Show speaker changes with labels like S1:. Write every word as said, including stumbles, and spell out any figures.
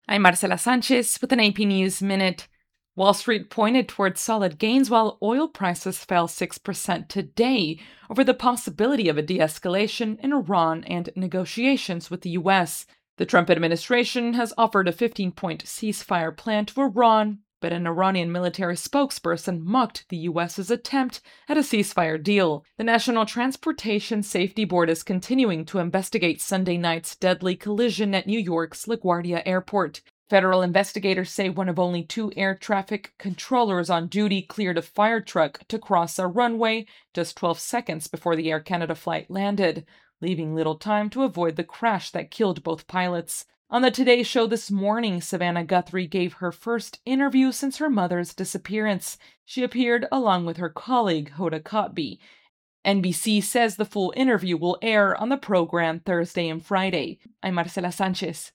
S1: I'm Marcela Sanchez with an A P News Minute. Wall Street pointed towards solid gains while oil prices fell six percent today over the possibility of a de-escalation in Iran and negotiations with the U S. The Trump administration has offered a fifteen-point ceasefire plan to Iran, but an Iranian military spokesperson mocked the U S's attempt at a ceasefire deal. The National Transportation Safety Board is continuing to investigate Sunday night's deadly collision at New York's LaGuardia Airport. Federal investigators say one of only two air traffic controllers on duty cleared a fire truck to cross a runway just twelve seconds before the Air Canada flight landed, leaving little time to avoid the crash that killed both pilots. On the Today Show this morning, Savannah Guthrie gave her first interview since her mother's disappearance. She appeared along with her colleague, Hoda Kotb. N B C says the full interview will air on the program Thursday and Friday. I'm Marcela Sanchez.